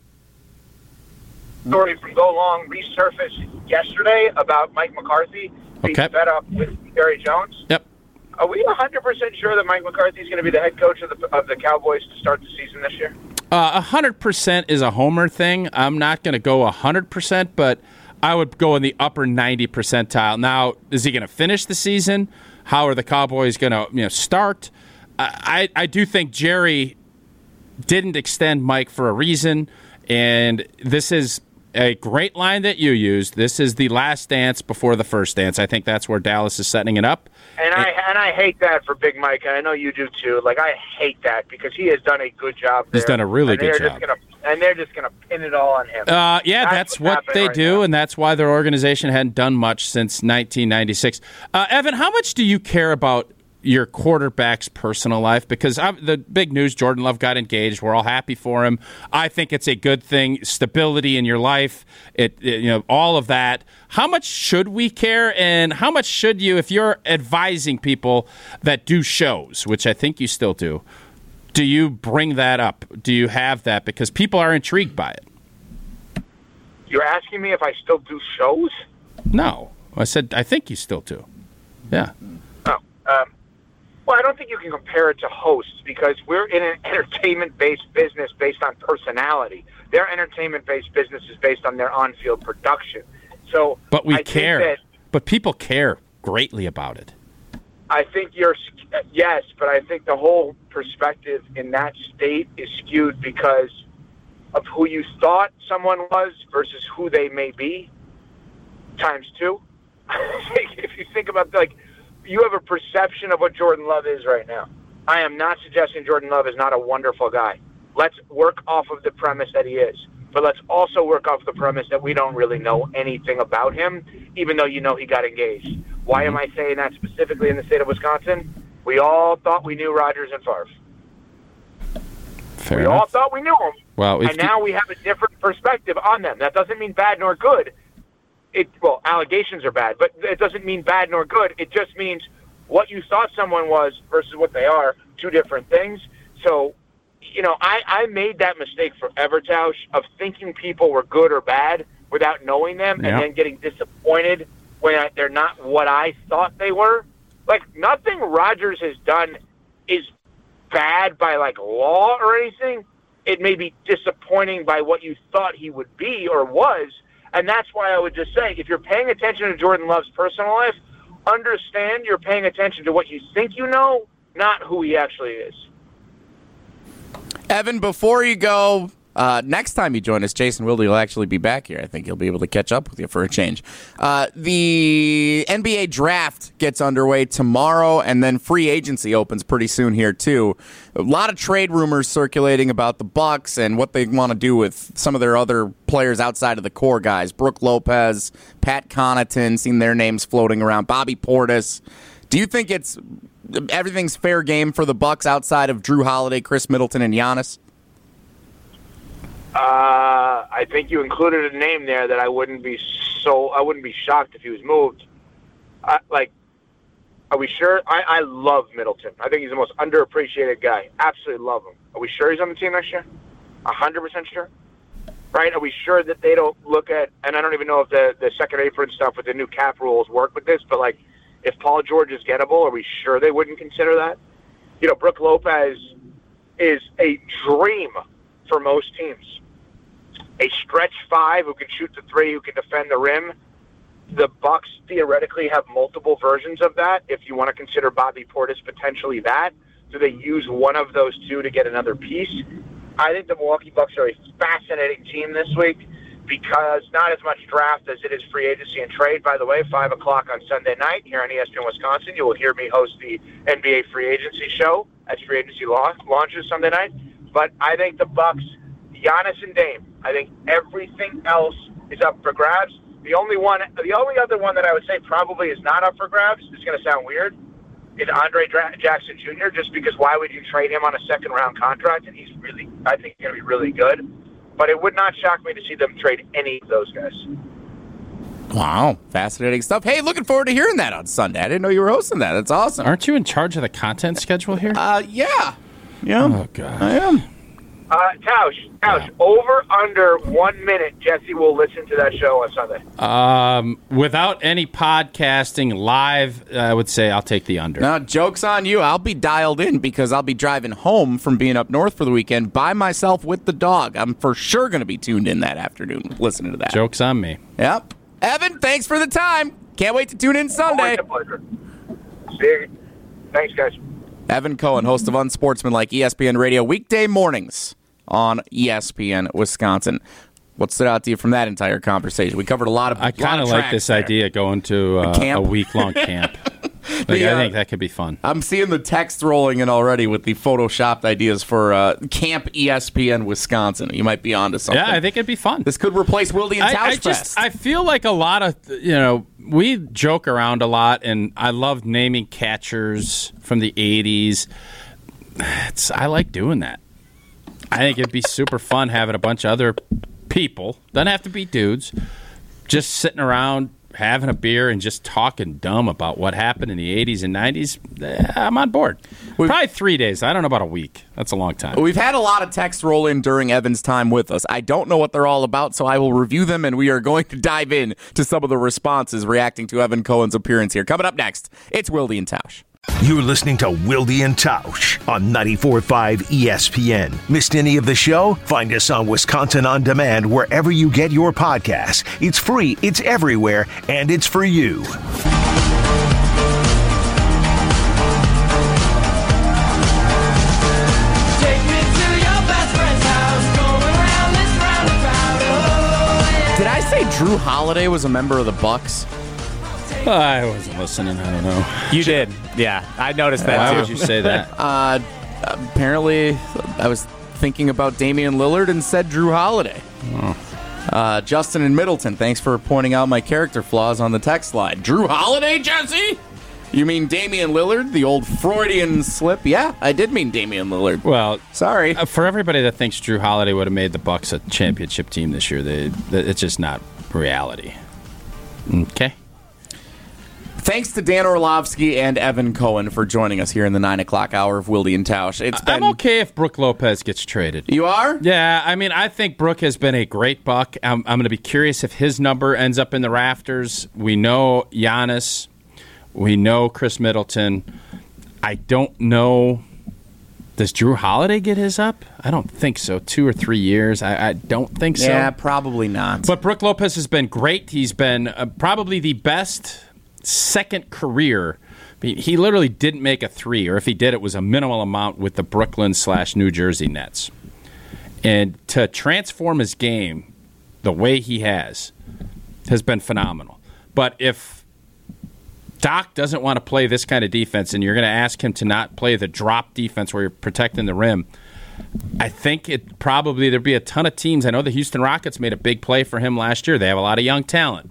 story from Go Long resurfaced yesterday about Mike McCarthy being fed up with Jerry Jones. Yep. Are we 100% sure that Mike McCarthy is going to be the head coach of the Cowboys to start the season this year? 100% is a homer thing. I'm not going to go 100%, but I would go in the upper 90 percentile. Now, is he going to finish the season? How are the Cowboys going to start? I do think Jerry didn't extend Mike for a reason, and this is a great line that you used. This is the last dance before the first dance. I think that's where Dallas is setting it up. And I hate that for Big Mike, and I know you do too. Like, I hate that because he has done a good job there. He's done a really good job. And they're just going to pin it all on him. That's what they do, and that's why their organization hadn't done much since 1996. Evan, how much do you care about your quarterback's personal life? Because the big news, Jordan Love got engaged. We're all happy for him. I think it's a good thing. Stability in your life, all of that. How much should we care, and how much should you, if you're advising people that do shows, which I think you still do you bring that up? Do you have that? Because people are intrigued by it. You're asking me if I still do shows? No. I said I think you still do. Yeah. Oh. Well, I don't think you can compare it to hosts because we're in an entertainment-based business based on personality. Their entertainment-based business is based on their on-field production. So, but we care. But people care greatly about it. I think yes, but I think the whole perspective in that state is skewed because of who you thought someone was versus who they may be, times two. If you think about, you have a perception of what Jordan Love is right now. I am not suggesting Jordan Love is not a wonderful guy. Let's work off of the premise that he is. But let's also work off the premise that we don't really know anything about him, even though he got engaged. Why am I saying that specifically in the state of Wisconsin? We all thought we knew Rodgers and Favre. We all thought we knew them. Well, and now we have a different perspective on them. That doesn't mean bad nor good. Allegations are bad, but it doesn't mean bad nor good. It just means what you thought someone was versus what they are, two different things. So, I made that mistake forever, Tausch, of thinking people were good or bad without knowing them and then getting disappointed when they're not what I thought they were. Nothing Rodgers has done is bad by, law or anything. It may be disappointing by what you thought he would be or was. And that's why I would just say, if you're paying attention to Jordan Love's personal life, understand you're paying attention to what you think you know, not who he actually is. Evan, before you go, next time you join us, Jason Wilde will actually be back here. I think he'll be able to catch up with you for a change. The NBA draft gets underway tomorrow, and then free agency opens pretty soon here, too. A lot of trade rumors circulating about the Bucks and what they want to do with some of their other players outside of the core guys. Brook Lopez, Pat Connaughton, seen their names floating around. Bobby Portis. Do you think everything's fair game for the Bucks outside of Drew Holiday, Chris Middleton, and Giannis? I think you included a name there that I wouldn't be shocked if he was moved. Are we sure? I love Middleton. I think he's the most underappreciated guy. Absolutely love him. Are we sure he's on the team next year? 100% sure? Right? Are we sure that they don't look at, and I don't even know if the second apron stuff with the new cap rules work with this, but if Paul George is gettable, are we sure they wouldn't consider that? Brook Lopez is a dream for most teams. A stretch five who can shoot the three, who can defend the rim. The Bucks theoretically have multiple versions of that. If you want to consider Bobby Portis potentially that, do they use one of those two to get another piece? I think the Milwaukee Bucks are a fascinating team this week because not as much draft as it is free agency and trade. By the way, 5 o'clock on Sunday night here on ESPN Wisconsin, you will hear me host the NBA free agency show as free agency launches Sunday night. But I think the Bucks, Giannis and Dame, I think everything else is up for grabs. The only other one that I would say probably is not up for grabs, it's going to sound weird, is Andre Jackson Jr., just because why would you trade him on a second-round contract? And he's really, I think, going to be really good. But it would not shock me to see them trade any of those guys. Wow, fascinating stuff. Hey, looking forward to hearing that on Sunday. I didn't know you were hosting that. That's awesome. Aren't you in charge of the content schedule here? Yeah. Oh, God. I am. Tausch, over under 1 minute, Jesse will listen to that show on Sunday. Without any podcasting live, I would say I'll take the under. Now, joke's on you. I'll be dialed in because I'll be driving home from being up north for the weekend by myself with the dog. I'm for sure going to be tuned in that afternoon listening to that. Joke's on me. Yep. Evan, thanks for the time. Can't wait to tune in Sunday. Always a pleasure. See you. Thanks, guys. Evan Cohen, host of Unsportsmanlike ESPN Radio, weekday mornings on ESPN Wisconsin. What stood out to you from that entire conversation? We covered a lot of. I kind of like this idea going to a week-long camp. I think that could be fun. I'm seeing the text rolling in already with the photoshopped ideas for Camp ESPN Wisconsin. You might be onto something. Yeah, I think it'd be fun. This could replace Wilde and Tausch Fest. I feel like a lot of, we joke around a lot, and I love naming catchers from the 80s. I like doing that. I think it'd be super fun having a bunch of other people, doesn't have to be dudes, just sitting around having a beer and just talking dumb about what happened in the 80s and 90s. I'm on board. Probably 3 days. I don't know about a week. That's a long time. We've had a lot of texts roll in during Evan's time with us. I don't know what they're all about, so I will review them, and we are going to dive in to some of the responses reacting to Evan Cohen's appearance here. Coming up next, it's Wilde and Tausch. You're listening to Wilde and Tausch on 94.5 ESPN. Missed any of the show? Find us on Wisconsin On Demand wherever you get your podcasts. It's free, it's everywhere, and it's for you. Did I say Drew Holiday was a member of the Bucks? I wasn't listening. I don't know. You did. Yeah, I noticed that Why too. would you say that? Apparently, I was thinking about Damian Lillard and said Drew Holiday. Justin in Middleton, thanks for pointing out my character flaws on the text line. Drew Holiday, Jesse? You mean Damian Lillard, the old Freudian slip? Yeah, I did mean Damian Lillard. Well, sorry. For everybody that thinks Drew Holiday would have made the Bucks a championship team this year, it's just not reality. Okay. Thanks to Dan Orlovsky and Evan Cohen for joining us here in the 9 o'clock hour of Wilde and Tausch. I'm okay if Brook Lopez gets traded. You are? Yeah, I mean, I think Brook has been a great Buck. I'm going to be curious if his number ends up in the rafters. We know Giannis. We know Chris Middleton. I don't know. Does Drew Holiday get his up? I don't think so. 2 or 3 years. I don't think so. Yeah, probably not. But Brook Lopez has been great. He's been probably the best second career. I mean, he literally didn't make a three, or if he did, it was a minimal amount with the Brooklyn/New Jersey Nets. And to transform his game the way he has been phenomenal. But if Doc doesn't want to play this kind of defense, and you're going to ask him to not play the drop defense where you're protecting the rim, I think there'd be a ton of teams. I know the Houston Rockets made a big play for him last year. They have a lot of young talent.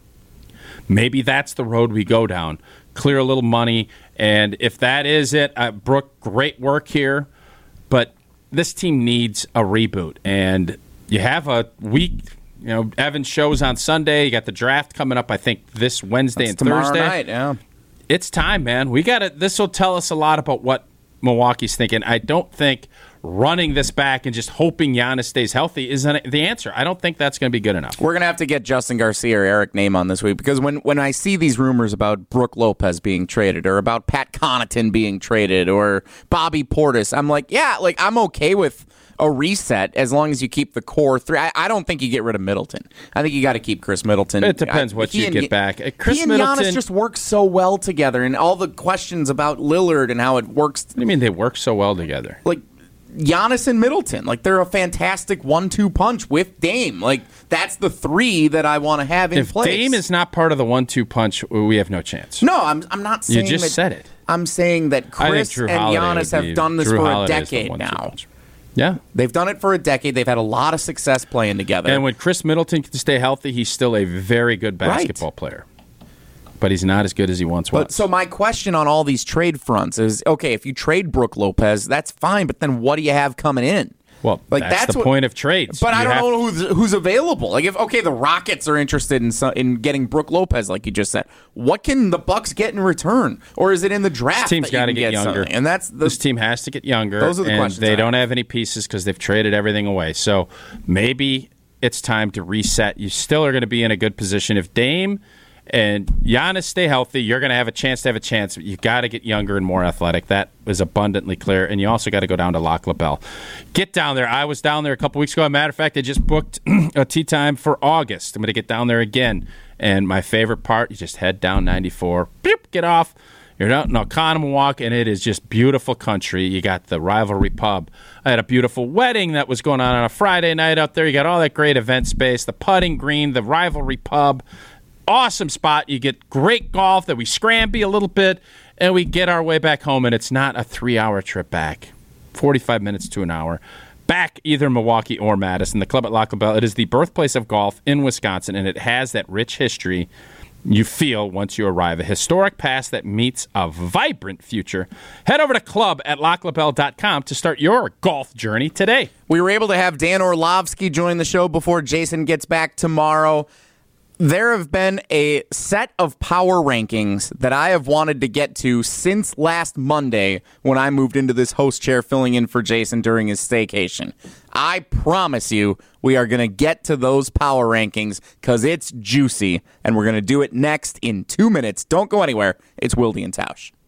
Maybe that's the road we go down. Clear a little money, and if that is it, Brook, great work here, but this team needs a reboot. And you have a week. Evan shows on Sunday. You got the draft coming up, I think, this Wednesday and tomorrow Thursday. Night, yeah. It's time, man. We got it. This will tell us a lot about what Milwaukee's thinking. I don't think running this back and just hoping Giannis stays healthy isn't the answer. I don't think that's going to be good enough. We're going to have to get Justin Garcia or Eric Name on this week, because when I see these rumors about Brook Lopez being traded, or about Pat Connaughton being traded, or Bobby Portis, I'm like, yeah, I'm okay with a reset as long as you keep the core three. I don't think you get rid of Middleton. I think you got to keep Chris Middleton. It depends what you get back. Chris Middleton, Giannis just work so well together, and all the questions about Lillard and how it works. What do you mean they work so well together? Giannis and Middleton, they're a fantastic 1-2 punch with Dame. That's the three that I want to have in place. If Dame is not part of the 1-2 punch, we have no chance. No, I'm not saying you just said it. I'm saying that Chris and Giannis have done this for a decade now. Punch. Yeah. They've done it for a decade. They've had a lot of success playing together. And when Chris Middleton can stay healthy, he's still a very good basketball player. But he's not as good as he once was. So my question on all these trade fronts is, okay, if you trade Brook Lopez, that's fine, but then what do you have coming in? Well, that's the point of trades. But I don't know who's available. If the Rockets are interested in getting Brook Lopez, like you just said, what can the Bucks get in return? Or is it in the draft? This team's got to get younger. And this team has to get younger. Those are the questions. They don't have any pieces because they've traded everything away. So maybe it's time to reset. You still are going to be in a good position. If Dame and Giannis stay healthy, you're going to have a chance. You've got to get younger and more athletic. That is abundantly clear. And you also got to go down to Lac La Belle. Get down there. I was down there a couple weeks ago. As a matter of fact, I just booked a tee time for August. I'm going to get down there again. And my favorite part, you just head down 94, beep, get off. You're out in Oconomowoc, and it is just beautiful country. You got the Rivalry Pub. I had a beautiful wedding that was going on a Friday night out there. You got all that great event space, the putting green, the Rivalry Pub. awesome spot. You get great golf, then we scramble a little bit, and we get our way back home, and it's not a 3-hour trip back. 45 minutes to an hour. Back either Milwaukee or Madison. The club at Lac La Belle, it is the birthplace of golf in Wisconsin, and it has that rich history you feel once you arrive. A historic past that meets a vibrant future. Head over to club@laclabelle.com to start your golf journey today. We were able to have Dan Orlovsky join the show before Jason gets back tomorrow. There have been a set of power rankings that I have wanted to get to since last Monday when I moved into this host chair filling in for Jason during his staycation. I promise you we are going to get to those power rankings because it's juicy, and we're going to do it next in 2 minutes. Don't go anywhere. It's Wilde and Tausch.